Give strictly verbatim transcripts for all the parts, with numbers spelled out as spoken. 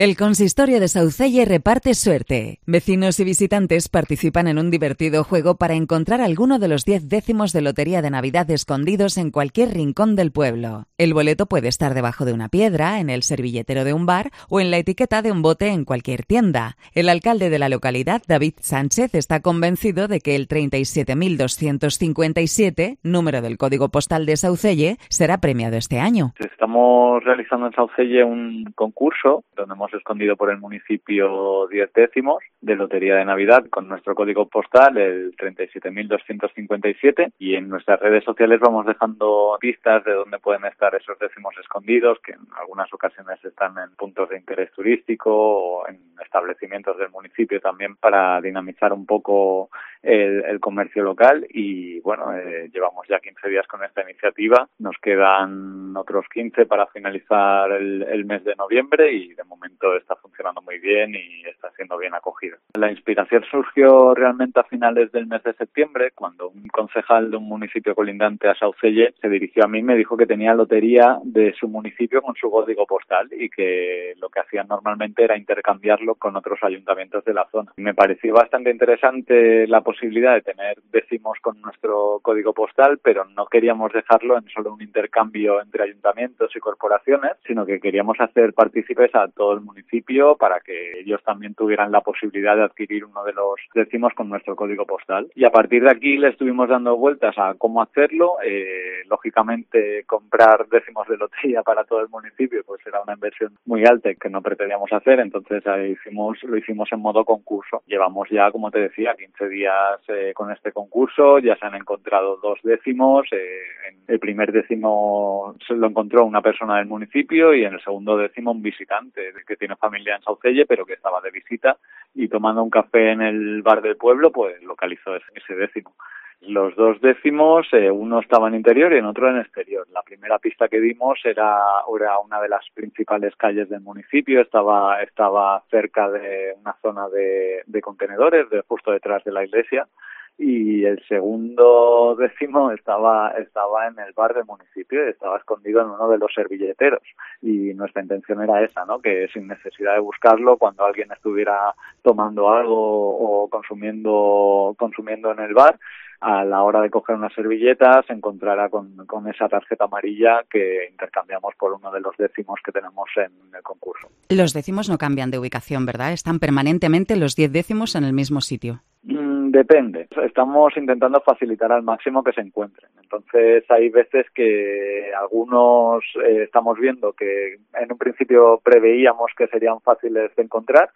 El Consistorio de Saucelle reparte suerte. Vecinos y visitantes participan en un divertido juego para encontrar alguno de los diez décimos de Lotería de Navidad escondidos en cualquier rincón del pueblo. El boleto puede estar debajo de una piedra, en el servilletero de un bar o en la etiqueta de un bote en cualquier tienda. El alcalde de la localidad, David Sánchez, está convencido de que el treinta y siete mil doscientos cincuenta y siete, número del código postal de Saucelle, será premiado este año. Estamos realizando en Saucelle un concurso donde hemos escondido por el municipio diez décimos de Lotería de Navidad con nuestro código postal, el treinta y siete mil doscientos cincuenta y siete, y en nuestras redes sociales vamos dejando pistas de dónde pueden estar esos décimos escondidos, que en algunas ocasiones están en puntos de interés turístico o en establecimientos del municipio también, para dinamizar un poco el, el comercio local. Y bueno, eh, llevamos ya quince días con esta iniciativa, nos quedan otros quince para finalizar el, el mes de noviembre, y de momento está funcionando muy bien y está siendo bien acogida. La inspiración surgió realmente a finales del mes de septiembre, cuando un concejal de un municipio colindante a Saucelle se dirigió a mí y me dijo que tenía lotería de su municipio con su código postal y que lo que hacían normalmente era intercambiarlo con otros ayuntamientos de la zona. Me pareció bastante interesante la posibilidad de tener décimos con nuestro código postal, pero no queríamos dejarlo en solo un intercambio entre ayuntamientos y corporaciones, sino que queríamos hacer partícipes a todo el municipio para que ellos también tuvieran la posibilidad de adquirir uno de los décimos con nuestro código postal. Y a partir de aquí le estuvimos dando vueltas a cómo hacerlo. Eh, lógicamente, comprar décimos de lotería para todo el municipio pues era una inversión muy alta que no pretendíamos hacer, entonces ahí hicimos, lo hicimos en modo concurso. Llevamos ya, como te decía, quince días eh, con este concurso, ya se han encontrado dos décimos. Eh, en el primer décimo se lo encontró una persona del municipio y en el segundo décimo un visitante que tiene familia en Saucelle, pero que estaba de visita, y tomando un café en el bar del pueblo, pues localizó ese, ese décimo. Los dos décimos, eh, uno estaba en interior y en otro en exterior. La primera pista que dimos era, era una de las principales calles del municipio, estaba, estaba cerca de una zona de, de contenedores, de, justo detrás de la iglesia. Y el segundo décimo estaba estaba en el bar del municipio, estaba escondido en uno de los servilleteros, y nuestra intención era esa, ¿no? Que sin necesidad de buscarlo, cuando alguien estuviera tomando algo o consumiendo consumiendo en el bar, a la hora de coger una servilleta se encontrara con, con esa tarjeta amarilla que intercambiamos por uno de los décimos que tenemos en el concurso. Los décimos no cambian de ubicación, ¿verdad? Están permanentemente los diez décimos en el mismo sitio. Depende. Estamos intentando facilitar al máximo que se encuentren. Entonces hay veces que algunos eh, estamos viendo que en un principio preveíamos que serían fáciles de encontrar,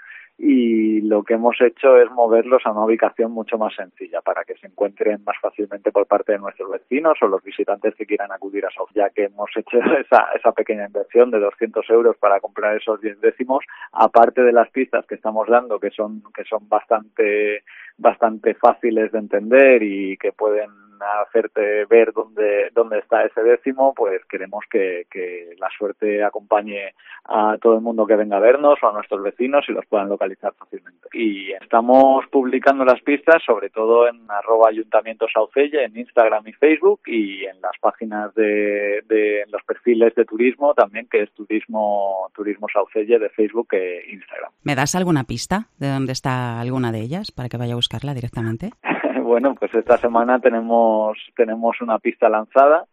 y lo que hemos hecho es moverlos a una ubicación mucho más sencilla para que se encuentren más fácilmente por parte de nuestros vecinos o los visitantes que quieran acudir a Saucelle. Ya que hemos hecho esa, esa pequeña inversión de doscientos euros para comprar esos diez décimos, aparte de las pistas que estamos dando, que son que son bastante bastante fáciles de entender y que pueden hacerte ver dónde dónde está ese décimo, pues queremos que, que la suerte acompañe a todo el mundo que venga a vernos o a nuestros vecinos y los puedan localizar fácilmente. Y estamos publicando las pistas sobre todo en arroba ayuntamiento Saucelle, en Instagram y Facebook, y en las páginas de, de en los perfiles de turismo también, que es turismo turismo Saucelle de Facebook e Instagram. ¿Me das alguna pista de dónde está alguna de ellas para que vaya a buscarla directamente? Bueno, pues esta semana tenemos tenemos una pista lanzada,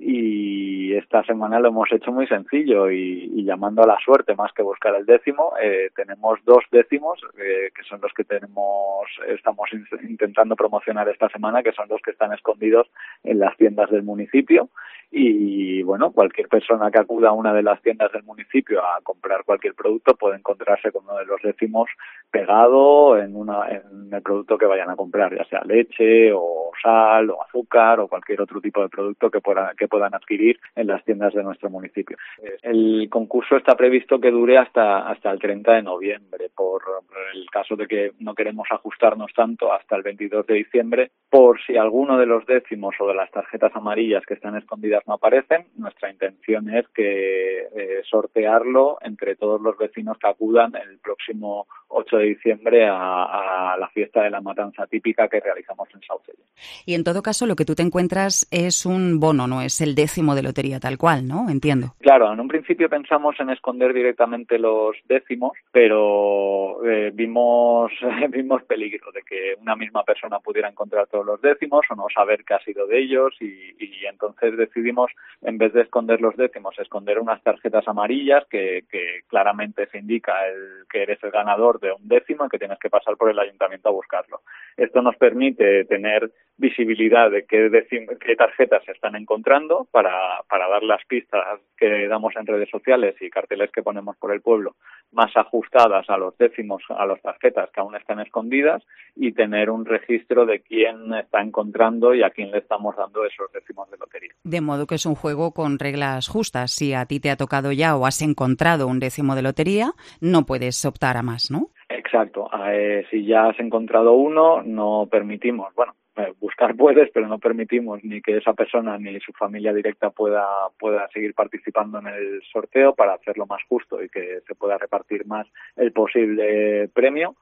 y esta semana lo hemos hecho muy sencillo y, y llamando a la suerte más que buscar el décimo. Eh, tenemos dos décimos eh, que son los que tenemos estamos in- intentando promocionar esta semana, que son los que están escondidos en las tiendas del municipio. Y bueno, cualquier persona que acuda a una de las tiendas del municipio a comprar cualquier producto puede encontrarse con uno de los décimos pegado en una en el producto que vayan a comprar, ya sea leche o sal o azúcar o cualquier otro tipo de producto que pueda, que puedan adquirir en las tiendas de nuestro municipio. El concurso está previsto que dure hasta hasta el treinta de noviembre, por el caso de que no queremos ajustarnos tanto hasta el veintidós de diciembre, por si alguno de los décimos o de las tarjetas amarillas que están escondidas no aparecen. Nuestra intención es que eh, sortearlo entre todos los vecinos que acudan el próximo ocho de diciembre a, a la fiesta de la matanza típica que realizamos en Saucelle. Y en todo caso lo que tú te encuentras es un bono, no es el décimo de lotería tal cual, ¿no? Entiendo. Claro, en un principio pensamos en esconder directamente los décimos, pero eh, vimos vimos peligro de que una misma persona pudiera encontrar todos los décimos o no saber qué ha sido de ellos y, y entonces decidimos, en vez de esconder los décimos, esconder unas tarjetas amarillas que, que claramente se indica el, que eres el ganador de un décimo y que tienes que pasar por el ayuntamiento a buscarlo. Esto nos permite tener visibilidad de qué, décim- qué tarjetas se están encontrando para, para dar las pistas que damos en redes sociales y carteles que ponemos por el pueblo más ajustadas a los décimos, a las tarjetas que aún están escondidas y tener un registro de quién está encontrando y a quién le estamos dando esos décimos de lotería. De modo que es un juego con reglas justas. Si a ti te ha tocado ya o has encontrado un décimo de lotería, no puedes optar a más, ¿no? Exacto. Eh, si ya has encontrado uno, no permitimos, bueno, eh, buscar puedes, pero no permitimos ni que esa persona ni su familia directa pueda pueda seguir participando en el sorteo para hacerlo más justo y que se pueda repartir más el posible premio.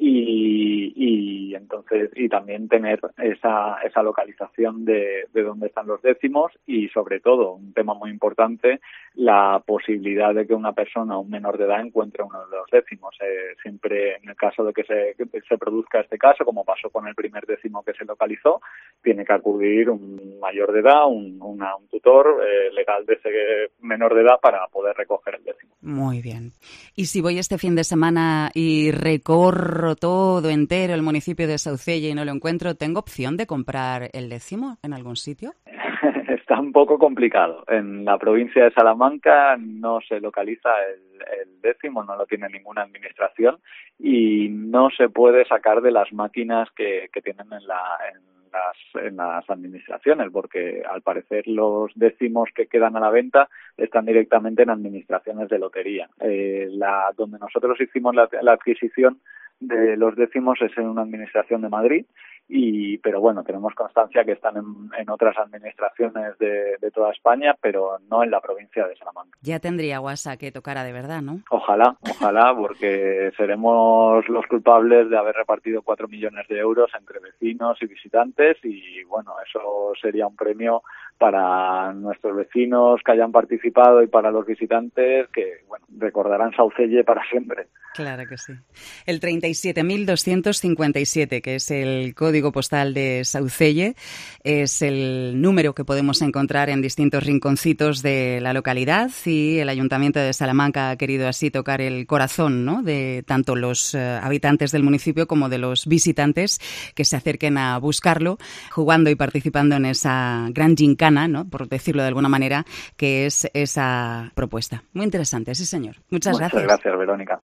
Y, y entonces y también tener esa esa localización de, de dónde están los décimos y sobre todo un tema muy importante, la posibilidad de que una persona, un menor de edad, encuentre uno de los décimos. Eh, siempre en el caso de que se, que se produzca este caso, como pasó con el primer décimo que se localizó, tiene que acudir un mayor de edad, un, una, un tutor eh, legal de ese menor de edad para poder recoger el décimo. Muy bien. Y si voy este fin de semana y recorro todo entero el municipio de Saucelle y no lo encuentro, ¿tengo opción de comprar el décimo en algún sitio? Está un poco complicado. En la provincia de Salamanca no se localiza el, el décimo, no lo tiene ninguna administración y no se puede sacar de las máquinas que, que tienen en la en las, en las administraciones, porque al parecer los décimos que quedan a la venta están directamente en administraciones de lotería. Eh, la donde nosotros hicimos la, la adquisición de los décimos es en una administración de Madrid, y pero bueno, tenemos constancia que están en, en otras administraciones de, de toda España, pero no en la provincia de Salamanca. Ya tendría guasa que tocara de verdad, ¿no? Ojalá, ojalá, porque seremos los culpables de haber repartido cuatro millones de euros entre vecinos y visitantes y bueno, eso sería un premio para nuestros vecinos que hayan participado y para los visitantes que, bueno, recordarán Saucelle para siempre. Claro que sí. El treinta y siete mil doscientos cincuenta y siete, que es el código postal de Saucelle, es el número que podemos encontrar en distintos rinconcitos de la localidad y el Ayuntamiento de Salamanca ha querido así tocar el corazón, ¿no?, de tanto los uh, habitantes del municipio como de los visitantes que se acerquen a buscarlo, jugando y participando en esa gran gincana, ¿no?, por decirlo de alguna manera, que es esa propuesta. Muy interesante, sí señor. Muchas, Muchas gracias. gracias, Verónica.